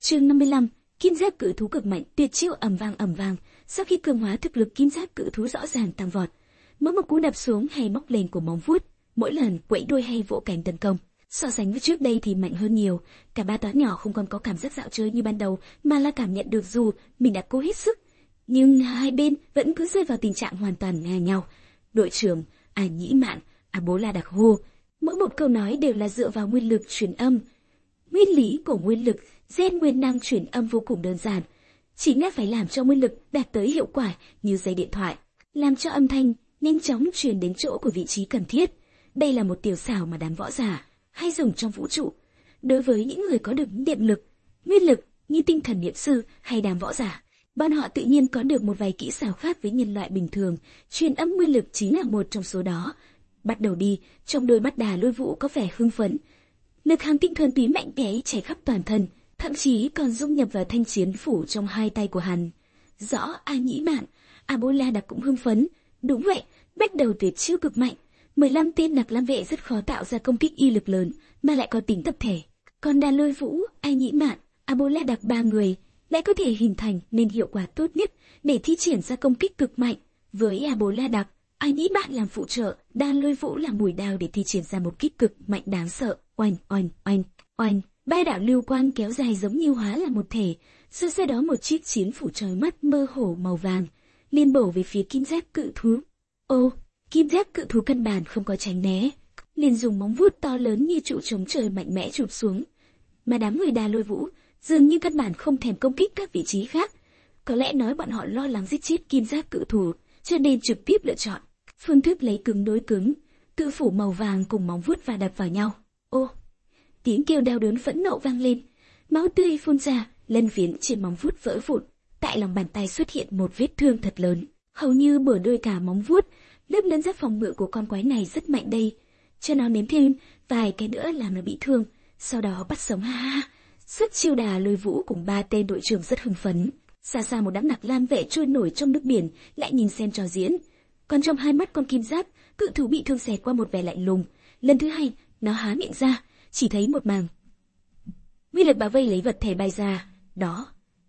Chương 55, kim giáp cự thú cực mạnh, tuyệt chiêu ầm vang. Sau khi cường hóa, thực lực kim giáp cự thú rõ ràng tăng vọt. Mỗi một cú đập xuống hay móc lên của móng vuốt, mỗi lần quẫy đuôi hay vỗ cánh tấn công, so sánh với trước đây thì mạnh hơn nhiều. Cả ba toán nhỏ không còn có cảm giác dạo chơi như ban đầu, mà là cảm nhận được dù mình đã cố hết sức, nhưng hai bên vẫn cứ rơi vào tình trạng hoàn toàn ngang nhau. Đội trưởng Nhĩ Mạn, Bố La Đặc hô. Mỗi một câu nói đều là dựa vào nguyên lực truyền âm. Nguyên lý của nguyên lực, gen nguyên năng truyền âm vô cùng đơn giản, chính là phải làm cho nguyên lực đạt tới hiệu quả như dây điện thoại, làm cho âm thanh nhanh chóng truyền đến chỗ của vị trí cần thiết. Đây là một tiểu xảo mà đám võ giả hay dùng trong vũ trụ. Đối với những người có được điện lực, nguyên lực như tinh thần niệm sư hay đám võ giả, bọn họ tự nhiên có được một vài kỹ xảo khác với nhân loại bình thường. Truyền âm nguyên lực chính là một trong số đó. Bắt đầu đi, trong đôi mắt Đà Lôi Vũ có vẻ hưng phấn. Lực hàng tinh thuần túy mạnh mẽ chảy khắp toàn thân, thậm chí còn dung nhập vào thanh chiến phủ trong hai tay của hắn. Rõ Nhĩ Mạn, Bố La Đặc cũng hưng phấn. Đúng vậy, bắt đầu tuyệt chiêu cực mạnh. 15 tên Nặc Lam vệ rất khó tạo ra công kích y lực lớn, mà lại có tính tập thể. Còn Đà Lôi Vũ, Nhĩ Mạn, Bố La Đặc ba người lại có thể hình thành nên hiệu quả tốt nhất để thi triển ra công kích cực mạnh. Với Bố La Đặc, Nhĩ Mạn làm phụ trợ, Đà Lôi Vũ làm mũi đao để thi triển ra một kích cực mạnh đáng sợ. Oanh. Ba đạo lưu quang kéo dài giống như hóa là một thể, sau đó một chiếc chiến phủ chói mắt mơ hồ màu vàng liên bổ về phía kim giáp cự thú. Kim giáp cự thú căn bản không có tránh né, liền dùng móng vuốt to lớn như trụ chống trời mạnh mẽ chụp xuống. Mà đám người Đà Lôi Vũ dường như căn bản không thèm công kích các vị trí khác. Có lẽ nói bọn họ lo lắng giết chết kim giáp cự thú, cho nên trực tiếp lựa chọn phương thức lấy cứng đối cứng, cự phủ màu vàng cùng móng vuốt va đập vào nhau. Tiếng kêu đau đớn phẫn nộ vang lên, máu tươi phun ra, lân phiến trên móng vuốt vỡ vụn. Tại lòng bàn tay xuất hiện một vết thương thật lớn, hầu như bừa đôi cả móng vuốt. Lớp lân giáp phòng ngự của con quái này rất mạnh đây, cho nó nếm thêm vài cái nữa làm nó bị thương, sau đó bắt sống. Xuất chiêu Đà Lôi Vũ cùng ba tên đội trưởng rất hưng phấn. Xa một đám Nặc Lam vệ trôi nổi trong nước biển lại nhìn xem trò diễn. Còn trong hai mắt con kim giáp cự thú bị thương xẹt qua một vẻ lạnh lùng. Lần thứ hai, nó há miệng ra, chỉ thấy một màng nguyên lực bao vây lấy vật thể bay ra. Đó,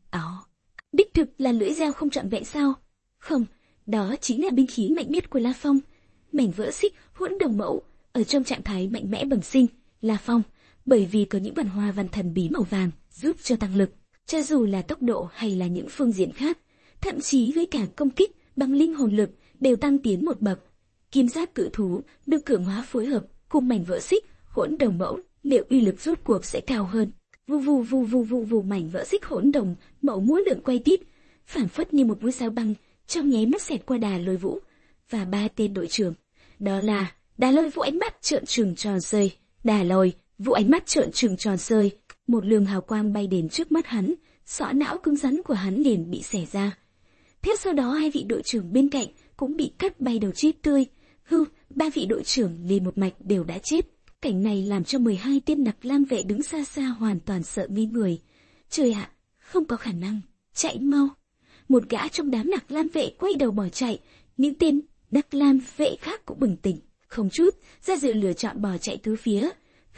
đích thực là lưỡi dao không trọn vẹn sao? Không, đó chính là binh khí mạnh nhất của La Phong, mảnh vỡ xích hỗn đồng mẫu. Ở trong trạng thái mạnh mẽ bẩm sinh, La Phong bởi vì có những văn hoa văn thần bí màu vàng giúp cho tăng lực, cho dù là tốc độ hay là những phương diện khác, thậm chí với cả công kích bằng linh hồn lực đều tăng tiến một bậc. Kim giáp cự thú được cường hóa phối hợp cùng mảnh vỡ xích hỗn đồng mẫu, liệu uy lực rốt cuộc sẽ cao hơn? Vù, mảnh vỡ xích hỗn đồng mẫu múa lượn quay tít, phảng phất như một mũi sao băng, trong nháy mắt xẹt qua Đà Lôi Vũ và ba tên đội trưởng. Đó là Đà Lôi Vũ, ánh mắt trợn trừng tròn sơi. Đà Lôi Vũ ánh mắt trợn trừng tròn sơi, một luồng hào quang bay đến trước mắt hắn, sọ não cứng rắn của hắn liền bị xẻ ra. Tiếp sau đó hai vị đội trưởng bên cạnh cũng bị cắt bay đầu chết tươi. Ba vị đội trưởng liền một mạch đều đã chết. Cảnh này làm cho 12 tên Nặc Lam vệ đứng xa xa hoàn toàn sợ ngây người. Trời ạ, không có khả năng, chạy mau. Một gã trong đám Nặc Lam vệ quay đầu bỏ chạy, những tên Nặc Lam vệ khác cũng bừng tỉnh, không chút ra dự lựa chọn bỏ chạy tứ phía.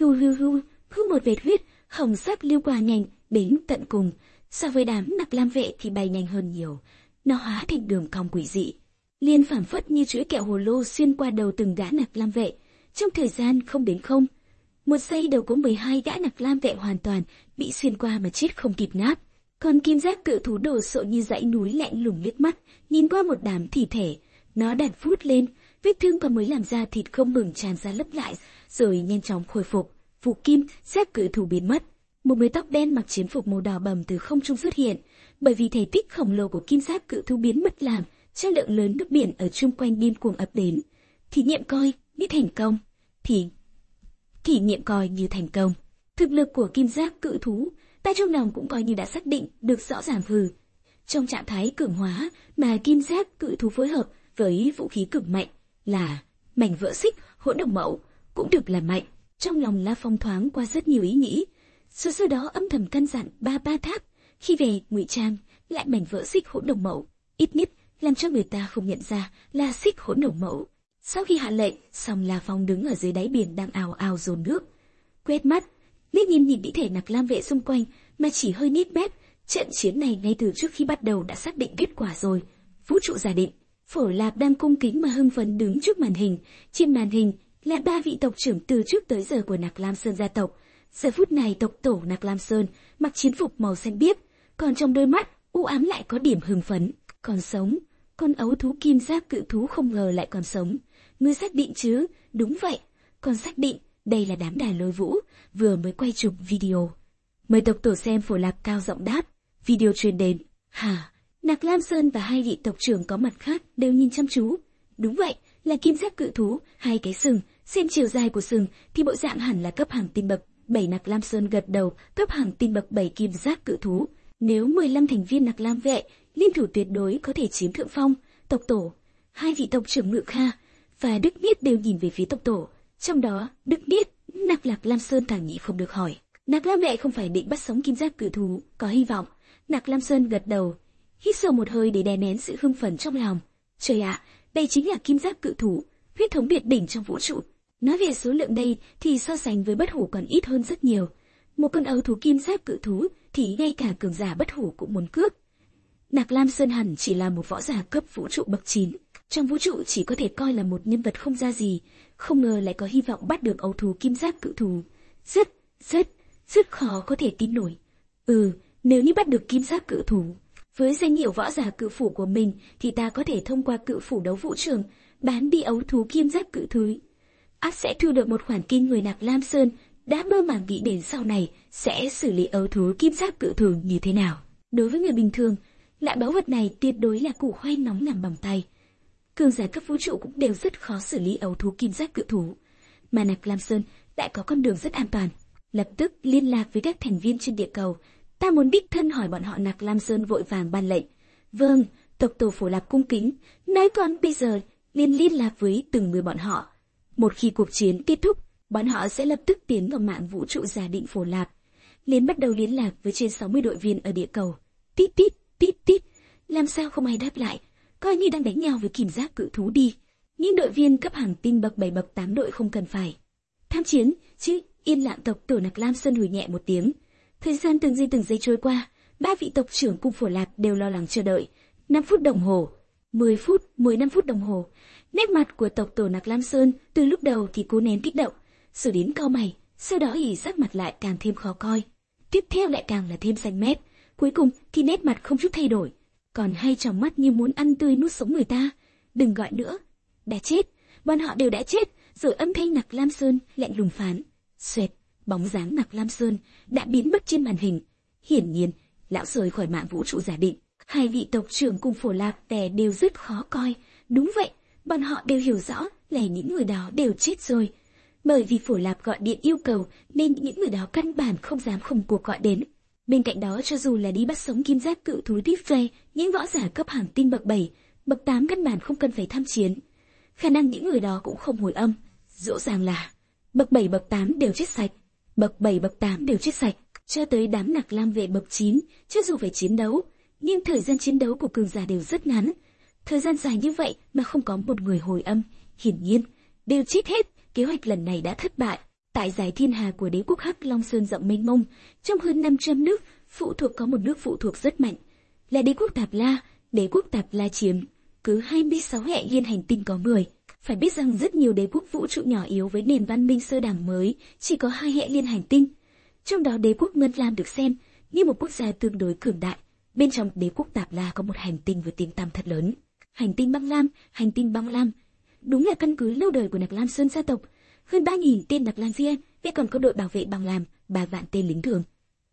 Một vệt huyết hồng sắc lưu qua nhanh đến tận cùng. So với đám Nặc Lam vệ thì bay nhanh hơn nhiều, nó hóa thành đường cong quỷ dị, liền phảng phất như chuỗi kẹo hồ lô xuyên qua đầu từng gã Nặc Lam vệ. Trong thời gian không đến không, một giây đầu có 12 gã Nặc Lam vệ hoàn toàn bị xuyên qua mà chết không kịp ngáp. Còn kim giáp cự thú đồ sộ như dãy núi lạnh lùng liếc mắt, nhìn qua một đám thi thể, nó đặt phút lên, vết thương còn mới làm ra thịt không ngừng tràn ra lấp lại, rồi nhanh chóng khôi phục. Vụ kim giáp cự thú biến mất, một người tóc đen mặc chiến phục màu đỏ bầm từ không trung xuất hiện, bởi vì thể tích khổng lồ của kim giáp cự thú biến mất làm cho lượng lớn nước biển ở chung quanh điên cuồng ập đến. Thí nghiệm coi như thành công, thí nghiệm coi như thành công. Thực lực của kim giáp cự thú, ta trong lòng cũng coi như đã xác định được rõ ràng. Trong trạng thái cường hóa mà kim giáp cự thú phối hợp với vũ khí cực mạnh là mảnh vỡ xích hỗn đồng mẫu cũng được làm mạnh. Trong lòng La Phong thoáng qua rất nhiều ý nghĩ, sau đó âm thầm căn dặn ba tháp khi về ngụy trang lại mảnh vỡ xích hỗn đồng mẫu, ít nhất làm cho người ta không nhận ra là xích hỗn đồng mẫu. Sau khi hạ lệnh xong, La Phong đứng ở dưới đáy biển đang ào ào dồn nước, quét mắt liếc nhìn thi thể Nặc Lam vệ xung quanh, mà chỉ hơi nít mép. Trận chiến này ngay từ trước khi bắt đầu đã xác định kết quả rồi. Vũ trụ giả định. Phổ Lạp đang cung kính mà hưng phấn đứng trước màn hình. Trên màn hình là 3 vị tộc trưởng từ trước tới giờ của Nạc Lam Sơn gia tộc. Giờ phút này tộc tổ Nạc Lam Sơn mặc chiến phục màu xanh biếc, còn trong đôi mắt u ám lại có điểm hưng phấn. Còn sống, con ấu thú kim giáp cự thú không ngờ lại còn sống. Ngươi xác định chứ? Đúng vậy, con xác định. Đây là đám đài Lôi Vũ vừa mới quay chụp video. Mời tộc tổ xem. Phổ Lạp cao giọng đáp. Video truyền đến. Hả? Nạc Lam Sơn và 2 vị tộc trưởng có mặt khác đều nhìn chăm chú. Đúng vậy, là kim giáp cự thú, 2 cái sừng. Xem chiều dài của sừng thì bộ dạng hẳn là cấp hàng tinh bậc 7. Nạc Lam Sơn gật đầu. Cấp hàng tinh bậc 7 kim giáp cự thú. Nếu 15 thành viên Nạc Lam vệ liên thủ tuyệt đối có thể chiếm thượng phong. Tộc tổ, 2 vị tộc trưởng Ngự Kha và Đức Niết đều nhìn về phía tộc tổ. Trong đó, Đức Niết, Nạc Lam Sơn càng nghĩ không được hỏi. Nạc Lam vệ không phải định bắt sống kim giáp cự thú, có hy vọng. Nạc Lam Sơn gật đầu, hít sâu một hơi để đè nén sự hưng phấn trong lòng. Trời ạ, đây chính là kim giáp cự thú, huyết thống tuyệt đỉnh trong vũ trụ. Nói về số lượng đây thì so sánh với bất hủ còn ít hơn rất nhiều. Một con ấu thú kim giáp cự thú thì ngay cả cường giả bất hủ cũng muốn cướp. Nạc Lam Sơn hẳn chỉ là một võ giả cấp vũ trụ bậc 9. Trong vũ trụ chỉ có thể coi là một nhân vật không ra gì, không ngờ lại có hy vọng bắt được ấu thú kim giáp cự thú. Rất khó có thể tin nổi. Nếu như bắt được kim giáp cự thú, với danh hiệu võ giả cự phủ của mình thì ta có thể thông qua cự phủ đấu vũ trường bán đi ấu thú kim giáp cự thú. Ắt sẽ thu được một khoản kinh người. Nạc Lam Sơn đã mơ màng nghĩ đến sau này sẽ xử lý ấu thú kim giáp cự thú như thế nào. Đối với người bình thường, loại báu vật này tuyệt đối là củ khoai nóng nằm bằng tay. Cường giả cấp vũ trụ cũng đều rất khó xử lý ấu thú kim giáp cự thú, mà Nạc Lam Sơn lại có con đường rất an toàn. Lập tức liên lạc với các thành viên trên địa cầu. Ta muốn đích thân hỏi bọn họ. Nạc Lam Sơn vội vàng ban lệnh. Vâng, tộc tổ Phổ Lạp cung kính nói. Còn bây giờ liên lạc với từng người bọn họ. Một khi cuộc chiến kết thúc, bọn họ sẽ lập tức tiến vào mạng vũ trụ giả định Phổ Lạp. Liên bắt đầu liên lạc với trên 60 đội viên ở địa cầu. Tít tít, làm sao không ai đáp lại, coi như đang đánh nhau với kim giáp cự thú đi. Những đội viên cấp hàng tinh bậc 7 bậc 8 đội không cần phải tham chiến chứ. Yên lặng. Tộc tổ Nạc Lam Sơn hừ nhẹ một tiếng. Thời gian từng giây trôi qua, 3 vị tộc trưởng cùng Phổ Lạp đều lo lắng chờ đợi. 5 phút đồng hồ, 10 phút, 15 phút đồng hồ. Nét mặt của tộc tổ Nạc Lam Sơn từ lúc đầu thì cố nén kích động, rồi đến cau mày, sau đó thì sắc mặt lại càng thêm khó coi. Tiếp theo lại càng là thêm xanh mét, cuối cùng thì nét mặt không chút thay đổi, còn hai tròng mắt như muốn ăn tươi nuốt sống người ta. Đừng gọi nữa, đã chết, bọn họ đều đã chết. Rồi âm thanh Nạc Lam Sơn lạnh lùng phán. Xoẹt, bóng dáng Nạc Lam Sơn đã biến mất trên màn hình. Hiển nhiên, lão rời khỏi mạng vũ trụ giả định. 2 vị tộc trưởng cùng Phổ Lạp vẻ đều rất khó coi. Đúng vậy, bọn họ đều hiểu rõ là những người đó đều chết rồi. Bởi vì Phổ Lạp gọi điện yêu cầu nên những người đó căn bản không dám không cuộc gọi đến. Bên cạnh đó, cho dù là đi bắt sống kim giáp cự thú Tiflay, những võ giả cấp hàng tinh bậc 7, bậc 8 căn bản không cần phải tham chiến. Khả năng những người đó cũng không hồi âm. Rõ ràng là bậc 7 bậc 8 đều chết sạch. Bậc 7 bậc 8 đều chết sạch. Cho tới đám Nạc Lam vệ bậc 9, cho dù phải chiến đấu, nhưng thời gian chiến đấu của cường giả đều rất ngắn. Thời gian dài như vậy mà không có một người hồi âm, hiển nhiên đều chết hết. Kế hoạch lần này đã thất bại. Tại giải thiên hà của đế quốc Hắc Long Sơn rộng mênh mông, trong hơn 500 nước phụ thuộc có một nước phụ thuộc rất mạnh, là đế quốc Tạp La. Đế quốc Tạp La chiếm cứ 26 hệ liên hành tinh có 10. Phải biết rằng rất nhiều đế quốc vũ trụ nhỏ yếu với nền văn minh sơ đẳng mới chỉ có 2 hệ liên hành tinh. Trong đó đế quốc Ngân Lam được xem như một quốc gia tương đối cường đại. Bên trong đế quốc Tạp La có một hành tinh với tiếng tăm thật lớn, hành tinh Băng Lam. Hành tinh Băng Lam đúng là căn cứ lâu đời của Nạc Lam Sơn gia tộc. Hơn 3.000 tên Nạc Lam riêng, vậy còn có đội bảo vệ Băng Lam 3 vạn tên lính thường.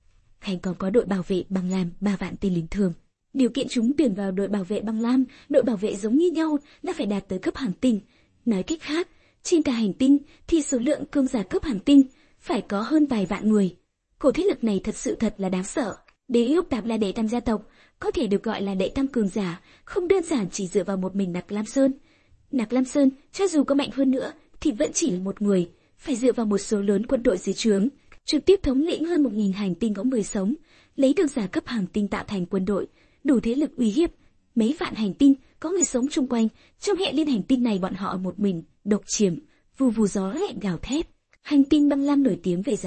Hay còn có đội bảo vệ Băng Lam 3 vạn tên lính thường. Điều kiện chúng tuyển vào đội bảo vệ Băng Lam, đội bảo vệ giống như nhau là phải đạt tới cấp hành tinh. Nói cách khác, trên cả hành tinh thì số lượng cường giả cấp hành tinh phải có hơn vài vạn người. Cổ thế lực này thật là đáng sợ. Đế quốc Tạp La đệ tam gia tộc có thể được gọi là đệ tam cường giả, không đơn giản chỉ dựa vào một mình Nạc Lam Sơn. Nạc Lam Sơn cho dù có mạnh hơn nữa thì vẫn chỉ là một người, phải dựa vào một số lớn quân đội dưới trướng, trực tiếp thống lĩnh hơn 1.000 hành tinh có 10 sống, lấy cường giả cấp hành tinh tạo thành quân đội, đủ thế lực uy hiếp mấy vạn hành tinh có người sống chung quanh. Trong hệ liên hành tinh này bọn họ một mình độc chiếm, vù vù gió lạnh gào thét. Hành tinh Băng Lam nổi tiếng về giá lạnh,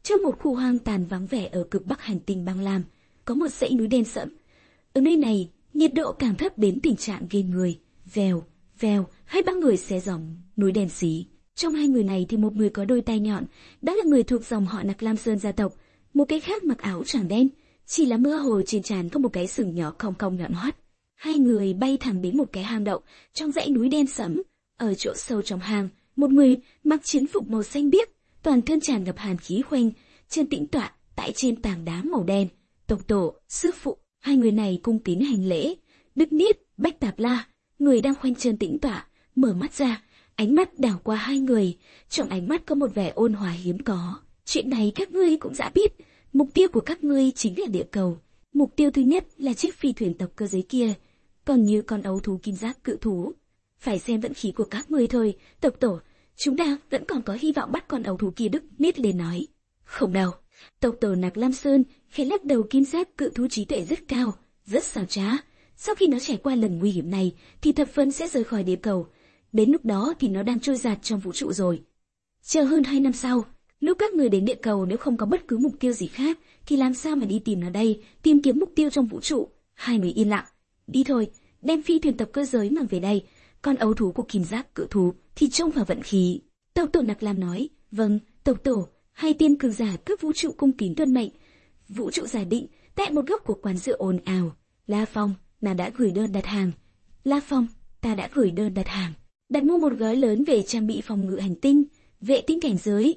Trong một khu hoang tàn vắng vẻ ở cực bắc hành tinh băng lam, có một dãy núi đen sẫm. Ở nơi này, nhiệt độ càng thấp đến tình trạng ghê người. Vèo, vèo, hai ba người xé dòng núi đen xí. Trong hai người này thì một người có đôi tai nhọn, đó là người thuộc dòng họ Nặc Lam Sơn gia tộc. Một cái khác mặc áo choàng đen, chỉ là mơ hồ trên trán có một cái sừng nhỏ cong cong nhọn hoắt. Hai người bay thẳng đến một cái hang động trong dãy núi đen sẫm. Ở chỗ sâu trong hang, một người mặc chiến phục màu xanh biếc, toàn thân tràn ngập hàn khí khoanh, chân tĩnh tọa tại trên tảng đá màu đen. Tộc tổ, sư phụ, hai người này cung kính hành lễ. Đức Niết, Bách Tạp La, người đang khoanh chân tĩnh tọa, mở mắt ra, ánh mắt đảo qua hai người, trong ánh mắt có một vẻ ôn hòa hiếm có. Chuyện này các ngươi cũng đã biết, mục tiêu của các ngươi chính là địa cầu. Mục tiêu thứ nhất là chiếc phi thuyền tộc cơ giới kia, còn như con ấu thú kim giác cự thú. Phải xem vận khí của các ngươi thôi, tộc tổ, chúng ta vẫn còn có hy vọng bắt con ấu thú kia. Đức Niết lên nói. Không đâu, tộc tổ Nặc Lam Sơn khẽ lắc đầu. Kim giác cự thú trí tuệ rất cao, rất xảo trá. Sau khi nó trải qua lần nguy hiểm này thì thập phân sẽ rời khỏi địa cầu. Đến lúc đó thì nó đang trôi dạt trong vũ trụ rồi. Chờ hơn 2 năm sau, lúc các người đến địa cầu, nếu không có bất cứ mục tiêu gì khác thì làm sao mà đi tìm nó đây, tìm kiếm mục tiêu trong vũ trụ. Hai người yên lặng. Đi thôi, đem phi thuyền tộc cơ giới mang về đây. Con ấu thú của kim giác cự thú thì trông vào vận khí. Tộc tổ Nặc Lam nói. Vâng, tộc tổ. Hai tiên cường giả cấp vũ trụ cung kính tuân mệnh. Vũ trụ giả định, tại một góc của quán rượu ồn ào. La Phong, nàng đã gửi đơn đặt hàng. La Phong, ta đã gửi đơn đặt hàng. Đặt mua một gói lớn về trang bị phòng ngự hành tinh, vệ tinh cảnh giới,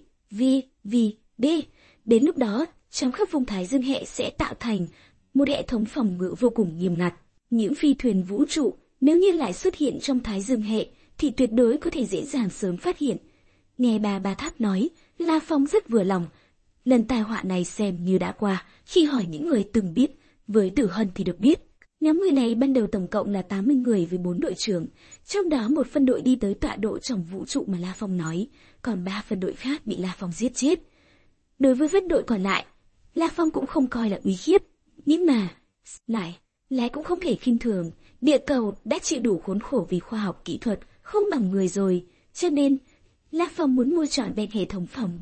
D. Đến lúc đó, trong khắp vùng Thái Dương hệ sẽ tạo thành một hệ thống phòng ngự vô cùng nghiêm ngặt. Những phi thuyền vũ trụ, nếu như lại xuất hiện trong Thái Dương hệ, thì tuyệt đối có thể dễ dàng sớm phát hiện. Nghe bà Tháp nói, La Phong rất vừa lòng. Lần tai họa này xem như đã qua, khi hỏi những người từng biết, với Tử Hân thì được biết. Nhóm người này ban đầu tổng cộng là 80 người với 4 đội trưởng, trong đó một phân đội đi tới tọa độ trong vũ trụ mà La Phong nói, còn 3 phân đội khác bị La Phong giết chết. Đối với phân đội còn lại, La Phong cũng không coi là uy hiếp, nhưng mà lại cũng không thể khinh thường. Địa cầu đã chịu đủ khốn khổ vì khoa học kỹ thuật không bằng người rồi, cho nên La Phong muốn mua trọn vẹn hệ thống phòng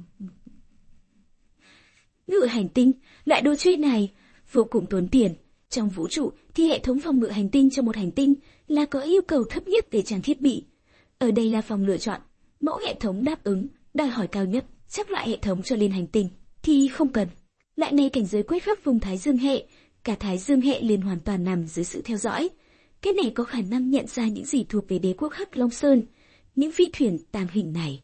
ngự hành tinh. Loại đồ chơi này vô cùng tốn tiền. Trong vũ trụ thì hệ thống phòng ngự hành tinh cho một hành tinh là có yêu cầu thấp nhất về trang thiết bị. Ở đây La Phong lựa chọn mẫu hệ thống đáp ứng đòi hỏi cao nhất. Chắc loại hệ thống cho liên hành tinh thì không cần. Loại này cảnh giới quét khắp vùng Thái Dương hệ, cả Thái Dương hệ liền hoàn toàn nằm dưới sự theo dõi. Cái này có khả năng nhận ra những gì thuộc về đế quốc Hắc Long Sơn. Những phi thuyền tàng hình này,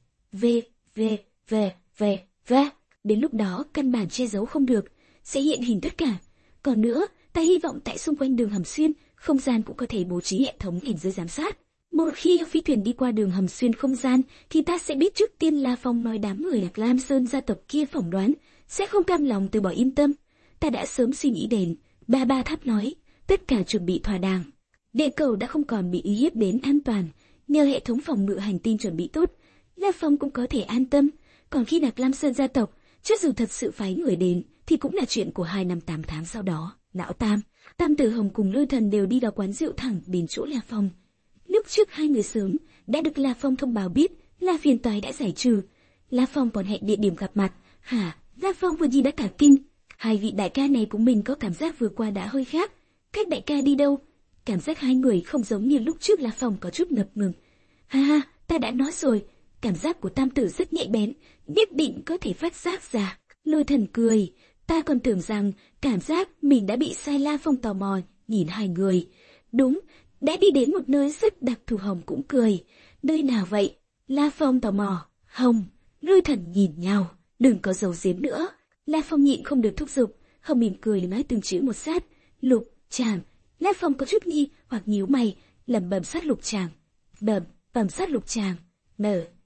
đến lúc đó căn bản che giấu không được, sẽ hiện hình tất cả. Còn nữa, ta hy vọng tại xung quanh đường hầm xuyên, không gian cũng có thể bố trí hệ thống cảnh giới giám sát. Một khi phi thuyền đi qua đường hầm xuyên không gian, thì ta sẽ biết trước tiên. La Phong nói. Đám người Nặc Lam Sơn gia tộc kia phỏng đoán sẽ không cam lòng từ bỏ. Yên tâm, ta đã sớm suy nghĩ đến. Ba Tháp nói, tất cả chuẩn bị thỏa đáng. Địa cầu đã không còn bị uy hiếp đến an toàn, nhờ hệ thống phòng ngự hành tinh chuẩn bị tốt, La Phong cũng có thể an tâm. Còn khi Nặc Lam Sơn gia tộc, cho dù thật sự phái người đến, thì cũng là chuyện của 2 năm 8 tháng sau đó. Lão Tam Tử Hồng cùng Lôi Thần đều đi vào quán rượu thẳng đến chỗ La Phong. Lúc trước hai người sớm đã được La Phong thông báo biết là phiền toái đã giải trừ. La Phong còn hẹn địa điểm gặp mặt. Hả? La Phong vừa gì đã cả kinh. Hai vị đại ca này của mình có cảm giác vừa qua đã hơi khác. Các đại ca đi đâu? Cảm giác hai người không giống như lúc trước. La Phong có chút ngập ngừng. Ha, ta đã nói rồi, cảm giác của Tam Tử rất nhạy bén, nhất định có thể phát giác ra. Lôi Thần cười, ta còn tưởng rằng cảm giác mình đã bị sai. La Phong tò mò nhìn hai người. Đúng, đã đi đến một nơi rất đặc thù. Hồng cũng cười. Nơi nào vậy? La Phong tò mò. Hồng, Lôi Thần nhìn nhau. Đừng có giấu giếm nữa. La Phong nhịn không được thúc giục. Hồng mỉm cười nói từng chữ một sát. Lục Tràng. La Phong có chút nghi hoặc nhíu mày, lẩm bẩm sát lục tràng. Bẩm sát lục tràng.